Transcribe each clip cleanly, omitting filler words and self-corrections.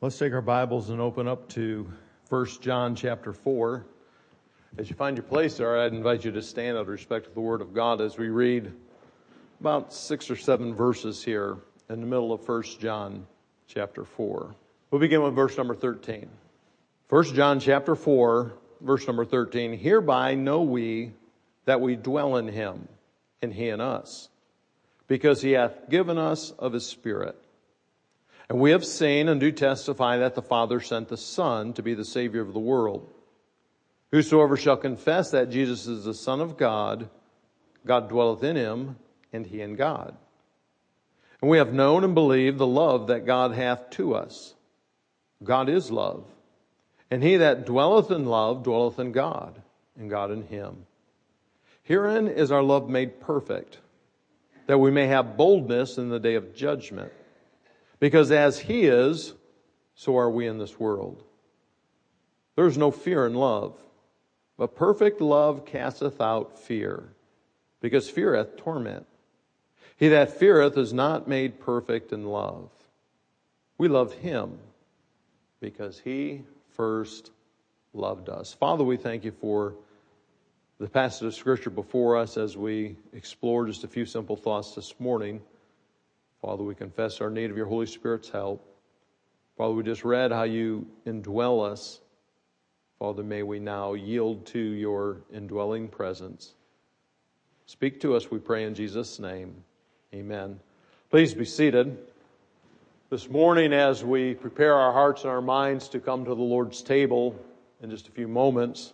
Let's take our Bibles and open up to 1 John chapter 4. As you find your place there, I'd invite you to stand out of respect to the Word of God as we read about 6 or 7 verses here in the middle of 1 John chapter 4. We'll begin with verse number 13. 1 John chapter 4, verse number 13. Hereby know we that we dwell in him, and he in us, because he hath given us of his Spirit. And we have seen and do testify that the Father sent the Son to be the Savior of the world. Whosoever shall confess that Jesus is the Son of God, God dwelleth in him, and he in God. And we have known and believed the love that God hath to us. God is love. And he that dwelleth in love dwelleth in God, and God in him. Herein is our love made perfect, that we may have boldness in the day of judgment. Because as he is, so are we in this world. There is no fear in love, but perfect love casteth out fear, because fear hath torment. He that feareth is not made perfect in love. We love him, because he first loved us. Father, we thank you for the passage of Scripture before us as we explore just a few simple thoughts this morning. Father, we confess our need of your Holy Spirit's help. Father, we just read how you indwell us. Father, may we now yield to your indwelling presence. Speak to us, we pray in Jesus' name. Amen. Please be seated. This morning, as we prepare our hearts and our minds to come to the Lord's table in just a few moments,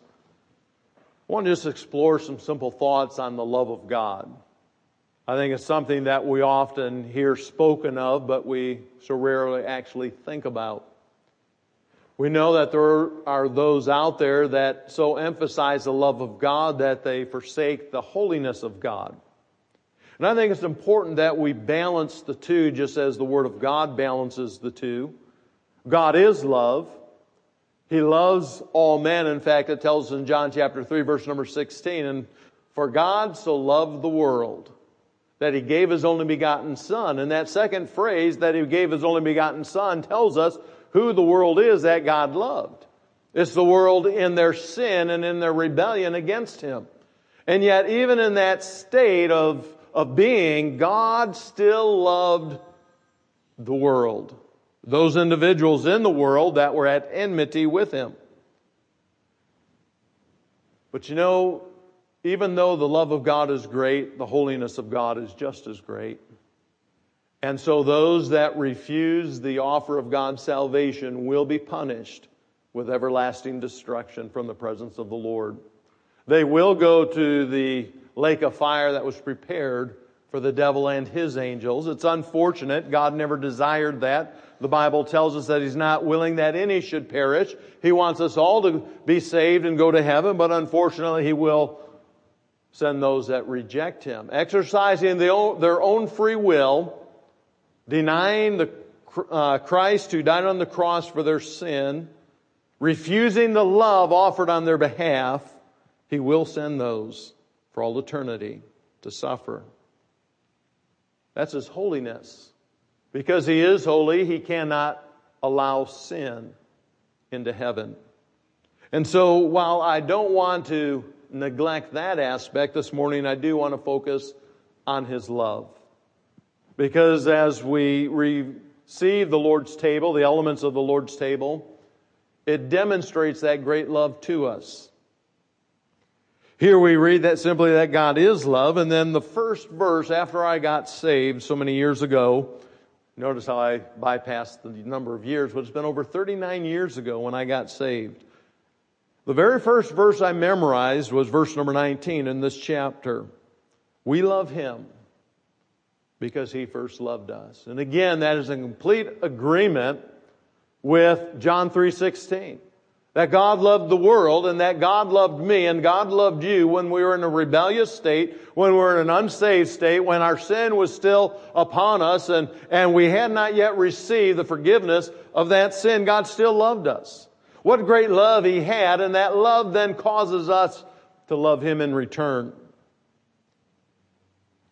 I want to just explore some simple thoughts on the love of God. I think it's something that we often hear spoken of, but we so rarely actually think about. We know that there are those out there that so emphasize the love of God that they forsake the holiness of God. And I think it's important that we balance the two, just as the Word of God balances the two. God is love. He loves all men. In fact, it tells us in John chapter 3, verse number 16, and for God so loved the world, that he gave his only begotten Son. And that second phrase, that he gave his only begotten Son, tells us who the world is that God loved. It's the world in their sin and in their rebellion against him. And yet, even in that state of being, God still loved the world. Those individuals in the world that were at enmity with him. But you know, even though the love of God is great, the holiness of God is just as great. And so those that refuse the offer of God's salvation will be punished with everlasting destruction from the presence of the Lord. They will go to the lake of fire that was prepared for the devil and his angels. It's unfortunate. God never desired that. The Bible tells us that he's not willing that any should perish. He wants us all to be saved and go to heaven, but unfortunately he will send those that reject him, exercising their own free will, denying the Christ who died on the cross for their sin, refusing the love offered on their behalf. He will send those for all eternity to suffer. That's his holiness. Because he is holy, he cannot allow sin into heaven. And so while I don't want to neglect that aspect, this morning I do want to focus on his love. Because as we receive the Lord's table, the elements of the Lord's table, it demonstrates that great love to us. Here we read that simply that God is love, and then the first verse after I got saved so many years ago, notice how I bypassed the number of years, but it's been over 39 years ago when I got saved. The very first verse I memorized was verse number 19 in this chapter. We love him because he first loved us. And again, that is in complete agreement with John 3:16. That God loved the world and that God loved me and God loved you when we were in a rebellious state, when we were in an unsaved state, when our sin was still upon us and we had not yet received the forgiveness of that sin. God still loved us. What great love he had, and that love then causes us to love him in return.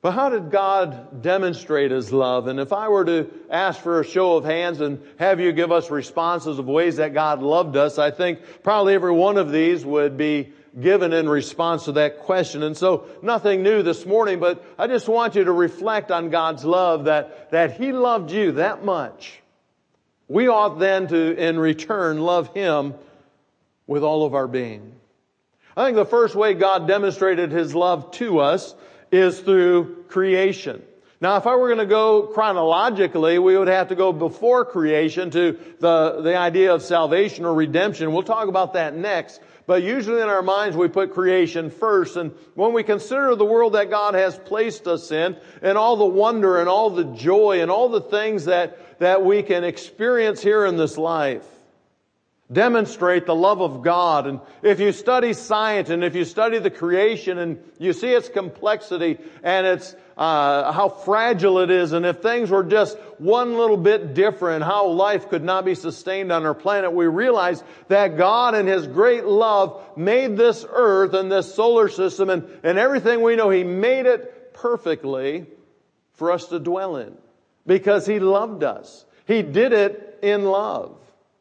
But how did God demonstrate His love? And if I were to ask for a show of hands and have you give us responses of ways that God loved us, I think probably every one of these would be given in response to that question. And so nothing new this morning, but I just want you to reflect on God's love, that He loved you that much. We ought then to, in return, love Him with all of our being. I think the first way God demonstrated His love to us is through creation. Now, if I were going to go chronologically, we would have to go before creation to the idea of salvation or redemption. We'll talk about that next. But usually in our minds we put creation first. And when we consider the world that God has placed us in, and all the wonder and all the joy and all the things that we can experience here in this life, demonstrate the love of God. And if you study science and if you study the creation and you see its complexity and its how fragile it is, and if things were just one little bit different, how life could not be sustained on our planet, we realize that God in His great love made this earth and this solar system and everything we know. He made it perfectly for us to dwell in because He loved us. He did it in love.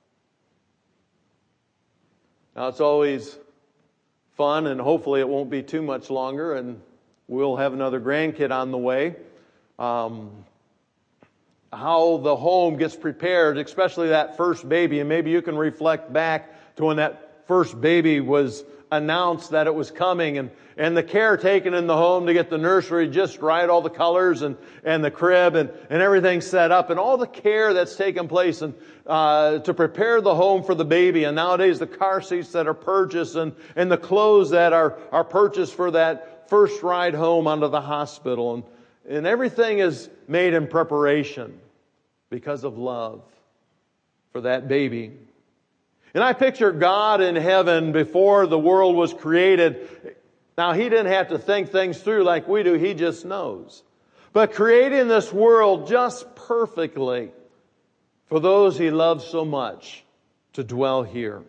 Now, it's always fun, and hopefully it won't be too much longer, and we'll have another grandkid on the way. How the home gets prepared, especially that first baby, and maybe you can reflect back to when that first baby was announced that it was coming, and the care taken in the home to get the nursery just right, all the colors and the crib and everything set up, and all the care that's taken place and to prepare the home for the baby. And nowadays the car seats that are purchased and the clothes that are purchased for that first ride home onto the hospital, and everything is made in preparation because of love for that baby. And I picture God in heaven before the world was created. Now, He didn't have to think things through like we do. He just knows. But creating this world just perfectly for those He loves so much to dwell here.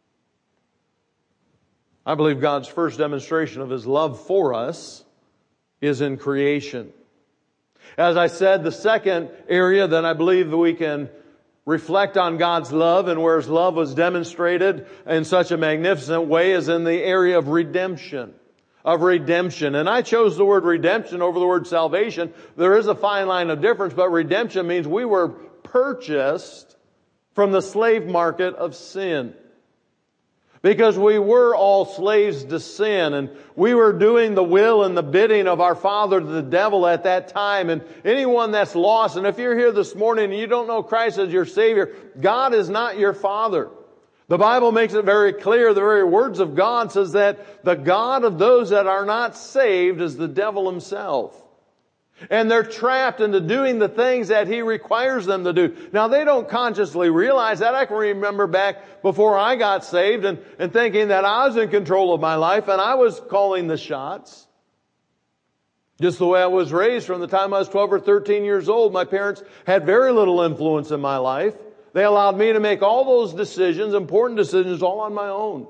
I believe God's first demonstration of His love for us is in creation. As I said, the second area that I believe that we can reflect on God's love and where His love was demonstrated in such a magnificent way is in the area of redemption. And I chose the word redemption over the word salvation. There is a fine line of difference, but redemption means we were purchased from the slave market of sin. Because we were all slaves to sin, and we were doing the will and the bidding of our father, the devil, at that time. And anyone that's lost, and if you're here this morning and you don't know Christ as your Savior, God is not your father. The Bible makes it very clear, the very words of God says that the God of those that are not saved is the devil himself. And they're trapped into doing the things that he requires them to do. Now, they don't consciously realize that. I can remember back before I got saved and thinking that I was in control of my life and I was calling the shots. Just the way I was raised from the time I was 12 or 13 years old. My parents had very little influence in my life. They allowed me to make all those decisions, important decisions, all on my own.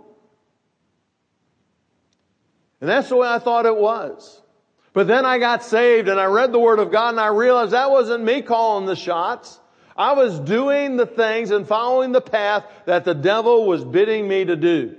And that's the way I thought it was. But then I got saved and I read the Word of God and I realized that wasn't me calling the shots. I was doing the things and following the path that the devil was bidding me to do.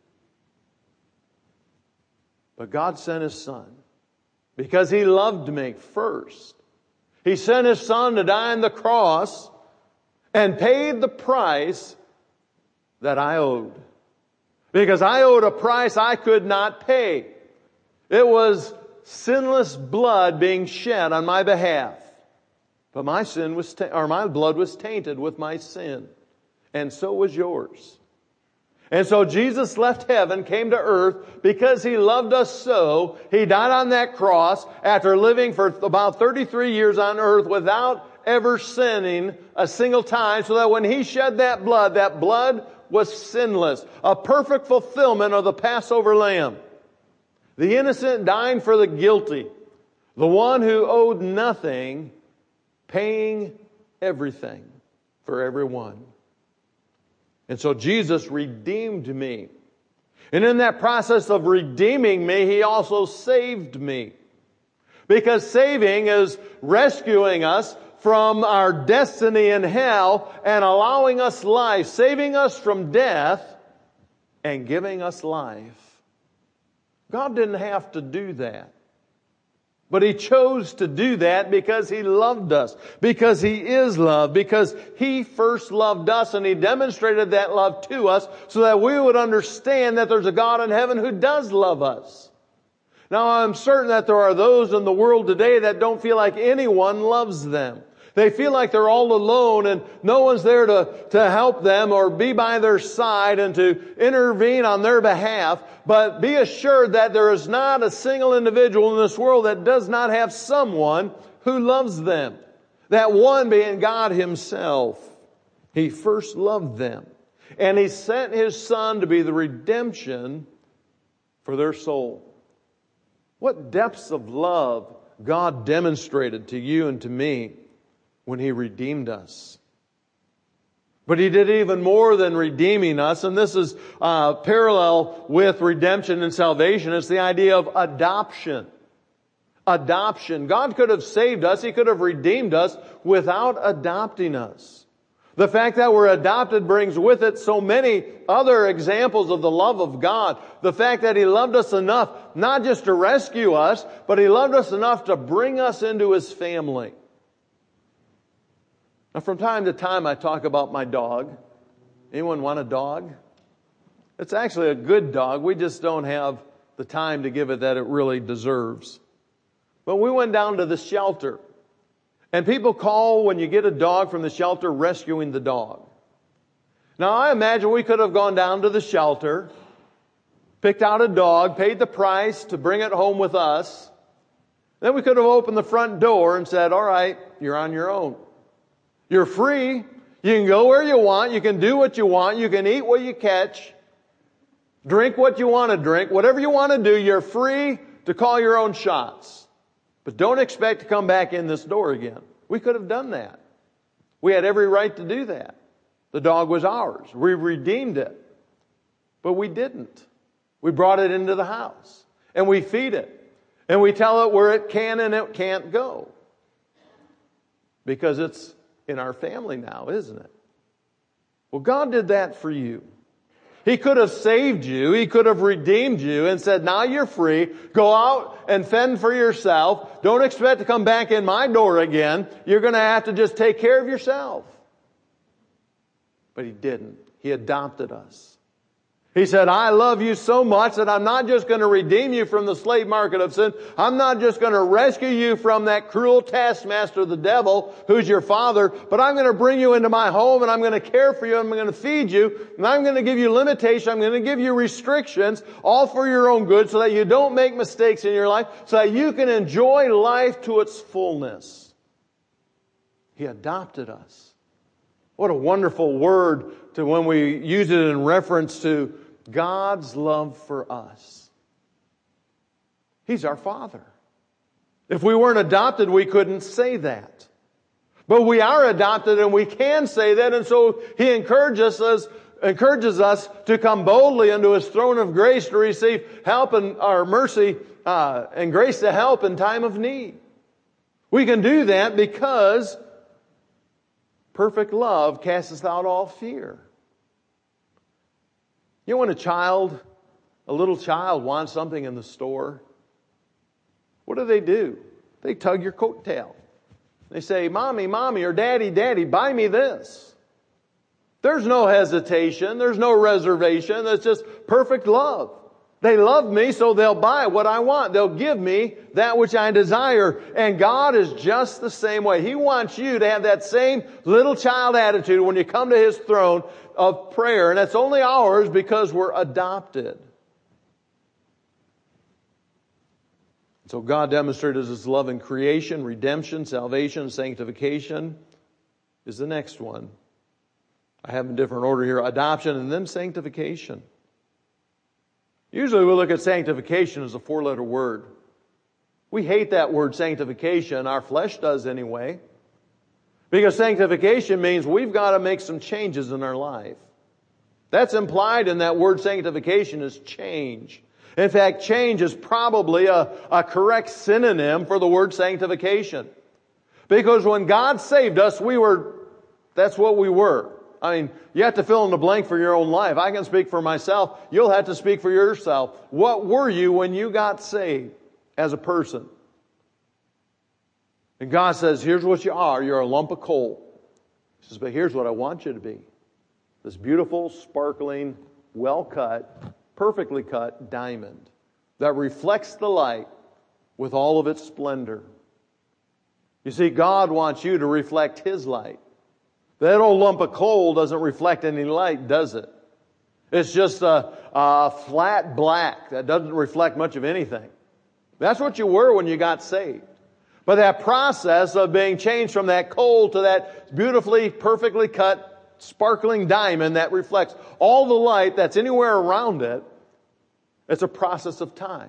But God sent His Son because He loved me first. He sent His Son to die on the cross and paid the price that I owed. Because I owed a price I could not pay. It was sinless blood being shed on my behalf. But my sin was, my blood was tainted with my sin. And so was yours. And so Jesus left heaven, came to earth, because He loved us so. He died on that cross after living for about 33 years on earth without ever sinning a single time, so that when He shed that blood was sinless. A perfect fulfillment of the Passover lamb. The innocent dying for the guilty. The one who owed nothing, paying everything for everyone. And so Jesus redeemed me. And in that process of redeeming me, He also saved me. Because saving is rescuing us from our destiny in hell and allowing us life, saving us from death and giving us life. God didn't have to do that. But He chose to do that because He loved us, because He is love, because He first loved us and He demonstrated that love to us so that we would understand that there's a God in heaven who does love us. Now, I'm certain that there are those in the world today that don't feel like anyone loves them. They feel like they're all alone and no one's there to help them or be by their side and to intervene on their behalf. But be assured that there is not a single individual in this world that does not have someone who loves them. That one being God Himself. He first loved them. And He sent His Son to be the redemption for their soul. What depths of love God demonstrated to you and to me when He redeemed us. But He did even more than redeeming us, and this is parallel with redemption and salvation. It's the idea of adoption. Adoption. God could have saved us, He could have redeemed us without adopting us. The fact that we're adopted brings with it so many other examples of the love of God. The fact that He loved us enough, not just to rescue us, but He loved us enough to bring us into His family. Now, from time to time, I talk about my dog. Anyone want a dog? It's actually a good dog. We just don't have the time to give it that it really deserves. But we went down to the shelter. And people call when you get a dog from the shelter rescuing the dog. Now, I imagine we could have gone down to the shelter, picked out a dog, paid the price to bring it home with us. Then we could have opened the front door and said, all right, you're on your own. You're free. You can go where you want. You can do what you want. You can eat what you catch. Drink what you want to drink. Whatever you want to do, you're free to call your own shots. But don't expect to come back in this door again. We could have done that. We had every right to do that. The dog was ours. We redeemed it. But we didn't. We brought it into the house. And we feed it. And we tell it where it can and it can't go. Because it's in our family now, isn't it? Well, God did that for you. He could have saved you. He could have redeemed you and said, now you're free. Go out and fend for yourself. Don't expect to come back in my door again. You're going to have to just take care of yourself. But He didn't. He adopted us. He said, I love you so much that I'm not just going to redeem you from the slave market of sin. I'm not just going to rescue you from that cruel taskmaster, the devil, who's your father, but I'm going to bring you into my home and I'm going to care for you. I'm going to feed you and I'm going to give you limitations. I'm going to give you restrictions, all for your own good so that you don't make mistakes in your life, so that you can enjoy life to its fullness. He adopted us. What a wonderful word to when we use it in reference to God's love for us. He's our Father. If we weren't adopted, we couldn't say that. But we are adopted and we can say that, and so He encourages us to come boldly into His throne of grace to receive help and our mercy and grace to help in time of need. We can do that because perfect love casteth out all fear. You know when a little child wants something in the store, what do? They tug your coattail. They say, Mommy, Mommy, or Daddy, Daddy, buy me this. There's no hesitation. There's no reservation. It's just perfect love. They love me, so they'll buy what I want. They'll give me that which I desire. And God is just the same way. He wants you to have that same little child attitude when you come to His throne of prayer. And it's only ours because we're adopted. So God demonstrated His love in creation, redemption, salvation, sanctification is the next one. I have in different order here. Adoption and then sanctification. Usually we look at sanctification as a 4-letter word. We hate that word sanctification. Our flesh does anyway. Because sanctification means we've got to make some changes in our life. That's implied in that word sanctification is change. In fact, change is probably a correct synonym for the word sanctification. Because when God saved us, that's what we were. I mean, you have to fill in the blank for your own life. I can speak for myself. You'll have to speak for yourself. What were you when you got saved as a person? And God says, here's what you are. You're a lump of coal. He says, but here's what I want you to be. This beautiful, sparkling, well-cut, perfectly cut diamond that reflects the light with all of its splendor. You see, God wants you to reflect His light. That old lump of coal doesn't reflect any light, does it? It's just a flat black that doesn't reflect much of anything. That's what you were when you got saved. But that process of being changed from that coal to that beautifully, perfectly cut, sparkling diamond that reflects all the light that's anywhere around it, it's a process of time.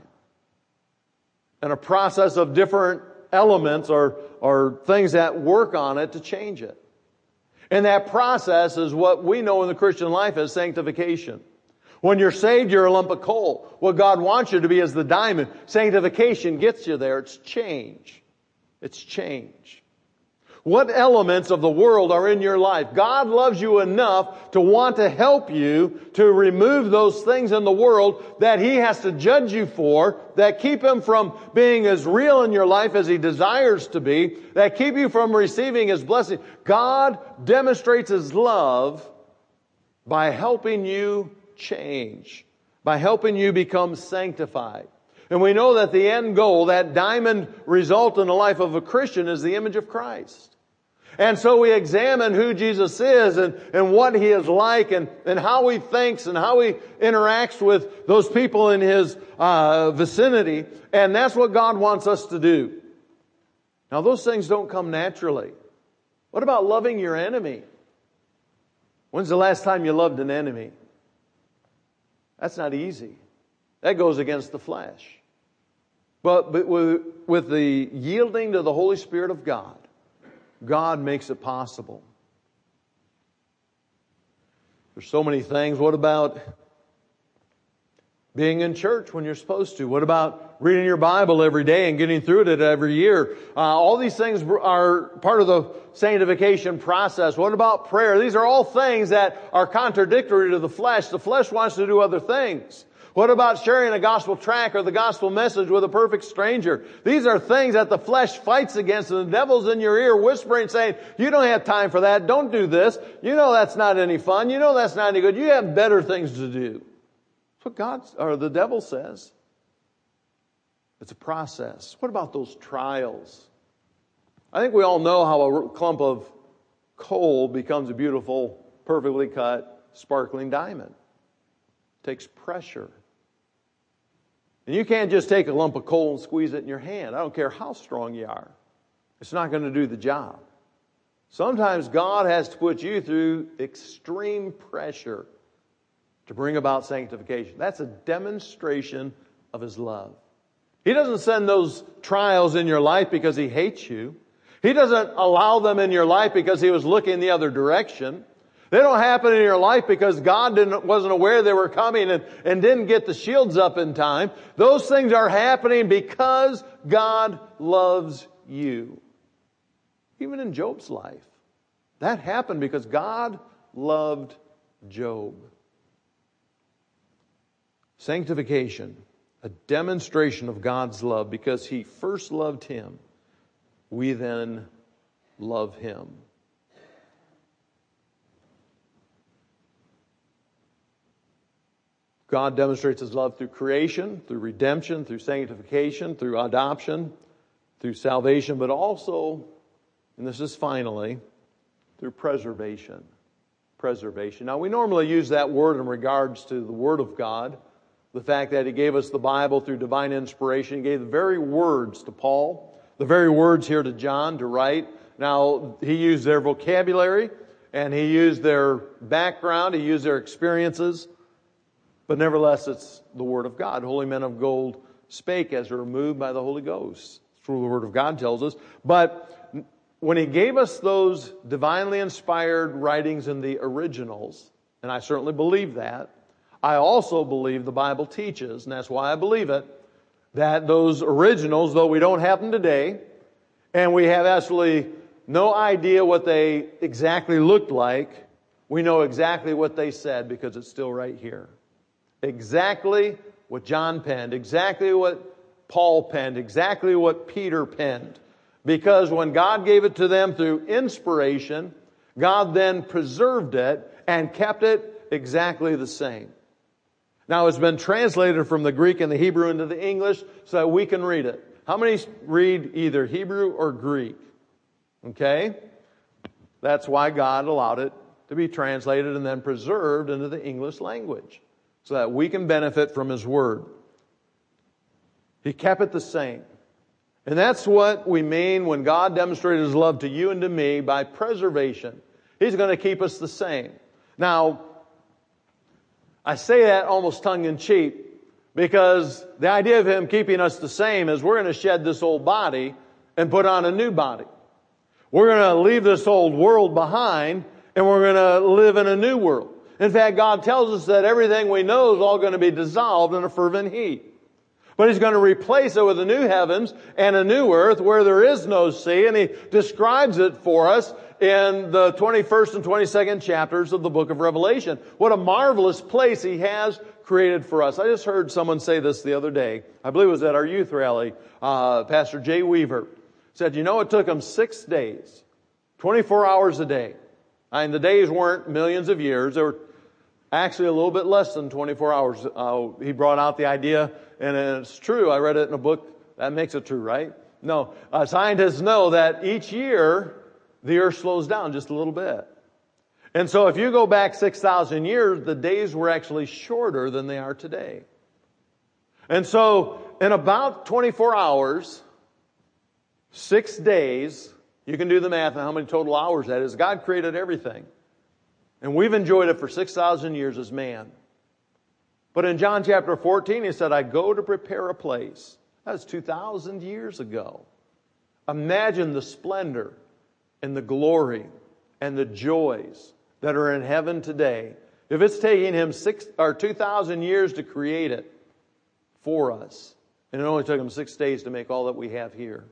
And a process of different elements or things that work on it to change it. And that process is what we know in the Christian life as sanctification. When you're saved, you're a lump of coal. What God wants you to be is the diamond. Sanctification gets you there. It's change. It's change. What elements of the world are in your life? God loves you enough to want to help you to remove those things in the world that He has to judge you for, that keep Him from being as real in your life as He desires to be, that keep you from receiving His blessing. God demonstrates His love by helping you change, by helping you become sanctified. And we know that the end goal, that diamond result in the life of a Christian, is the image of Christ. And so we examine who Jesus is and what He is like and how He thinks and how He interacts with those people in His vicinity. And that's what God wants us to do. Now those things don't come naturally. What about loving your enemy? When's the last time you loved an enemy? That's not easy. That goes against the flesh. But with the yielding to the Holy Spirit of God, God makes it possible. There's so many things. What about being in church when you're supposed to? What about reading your Bible every day and getting through it every year? All these things are part of the sanctification process. What about prayer? These are all things that are contradictory to the flesh. The flesh wants to do other things. What about sharing a gospel tract or the gospel message with a perfect stranger? These are things that the flesh fights against, and the devil's in your ear whispering, saying, you don't have time for that. Don't do this. You know that's not any fun. You know that's not any good. You have better things to do. That's what the devil says. It's a process. What about those trials? I think we all know how a clump of coal becomes a beautiful, perfectly cut, sparkling diamond. It takes pressure. And you can't just take a lump of coal and squeeze it in your hand. I don't care how strong you are. It's not going to do the job. Sometimes God has to put you through extreme pressure to bring about sanctification. That's a demonstration of His love. He doesn't send those trials in your life because He hates you. He doesn't allow them in your life because He was looking the other direction. They don't happen in your life because God wasn't aware they were coming and didn't get the shields up in time. Those things are happening because God loves you. Even in Job's life, that happened because God loved Job. Sanctification, a demonstration of God's love because He first loved him. We then love Him. God demonstrates His love through creation, through redemption, through sanctification, through adoption, through salvation, but also, and this is finally, through preservation. Preservation. Now, we normally use that word in regards to the Word of God, the fact that He gave us the Bible through divine inspiration. He gave the very words to Paul, the very words here to John to write. Now, He used their vocabulary, and He used their background, He used their experiences. But nevertheless, it's the Word of God. Holy men of gold spake as were moved by the Holy Ghost. That's what the Word of God tells us. But when He gave us those divinely inspired writings in the originals, and I certainly believe that, I also believe the Bible teaches, and that's why I believe it, that those originals, though we don't have them today, and we have absolutely no idea what they exactly looked like, we know exactly what they said because it's still right here. Exactly what John penned, exactly what Paul penned, exactly what Peter penned. Because when God gave it to them through inspiration, God then preserved it and kept it exactly the same. Now it's been translated from the Greek and the Hebrew into the English so that we can read it. How many read either Hebrew or Greek? Okay? That's why God allowed it to be translated and then preserved into the English language so that we can benefit from His Word. He kept it the same. And that's what we mean when God demonstrated His love to you and to me by preservation. He's going to keep us the same. Now, I say that almost tongue-in-cheek because the idea of Him keeping us the same is we're going to shed this old body and put on a new body. We're going to leave this old world behind and we're going to live in a new world. In fact, God tells us that everything we know is all going to be dissolved in a fervent heat. But He's going to replace it with a new heavens and a new earth where there is no sea. And He describes it for us in the 21st and 22nd chapters of the book of Revelation. What a marvelous place He has created for us. I just heard someone say this the other day. I believe it was at our youth rally. Pastor Jay Weaver said, it took him 6 days, 24 hours a day. And the days weren't millions of years. They were actually a little bit less than 24 hours. He brought out the idea, and it's true. I read it in a book. That makes it true, right? No. Scientists know that each year, the earth slows down just a little bit. And so if you go back 6,000 years, the days were actually shorter than they are today. And so in about 24 hours, 6 days, you can do the math on how many total hours that is. God created everything. And we've enjoyed it for 6,000 years as man. But in John chapter 14, He said, I go to prepare a place. That's 2,000 years ago. Imagine the splendor and the glory and the joys that are in heaven today. If it's taking Him 2,000 years to create it for us, and it only took Him 6 days to make all that we have here.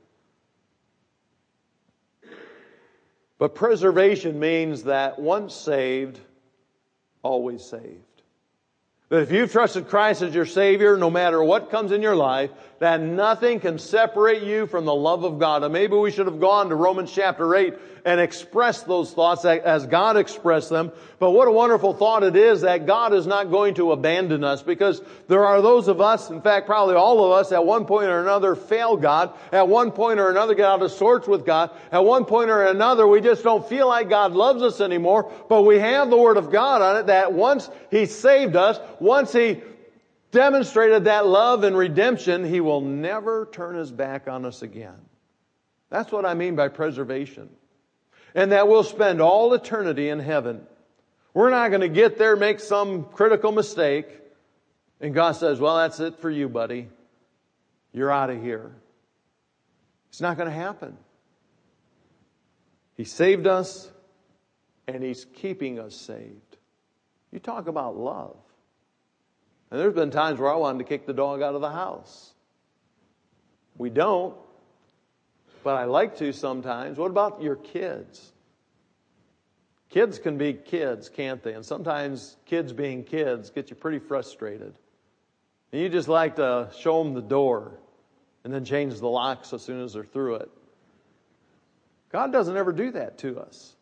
But preservation means that once saved, always saved. That if you've trusted Christ as your Savior, no matter what comes in your life, that nothing can separate you from the love of God. And maybe we should have gone to Romans chapter 8 and expressed those thoughts as God expressed them. But what a wonderful thought it is that God is not going to abandon us, because there are those of us, in fact probably all of us, at one point or another fail God. At one point or another get out of sorts with God. At one point or another we just don't feel like God loves us anymore. But we have the Word of God on it that once He saved us, once He demonstrated that love and redemption, He will never turn His back on us again. That's what I mean by preservation. And that we'll spend all eternity in heaven. We're not going to get there, make some critical mistake, and God says, well, that's it for you, buddy. You're out of here. It's not going to happen. He saved us, and He's keeping us saved. You talk about love. And there's been times where I wanted to kick the dog out of the house. We don't, but I like to sometimes. What about your kids? Kids can be kids, can't they? And sometimes kids being kids get you pretty frustrated. And you just like to show them the door and then change the locks as soon as they're through it. God doesn't ever do that to us.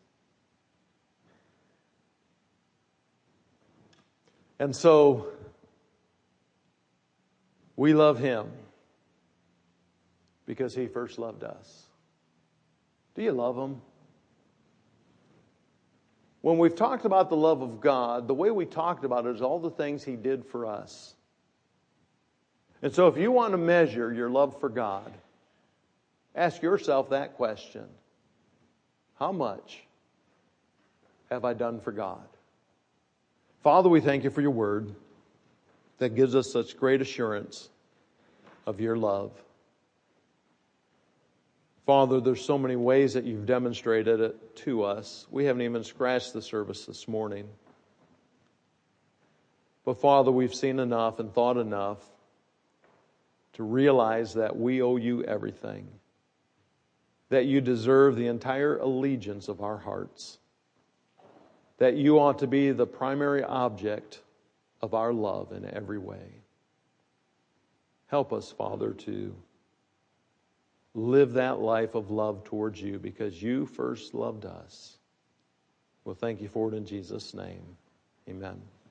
And so we love Him because He first loved us. Do you love Him? When we've talked about the love of God, the way we talked about it is all the things He did for us. And so if you want to measure your love for God, ask yourself that question. How much have I done for God? Father, we thank You for Your Word that gives us such great assurance of Your love. Father, there's so many ways that You've demonstrated it to us. We haven't even scratched the surface this morning. But Father, we've seen enough and thought enough to realize that we owe you everything, that you deserve the entire allegiance of our hearts, that you ought to be the primary object of our love in every way. Help us, Father, to live that life of love towards you because you first loved us. Well, thank you for it in Jesus' name. Amen.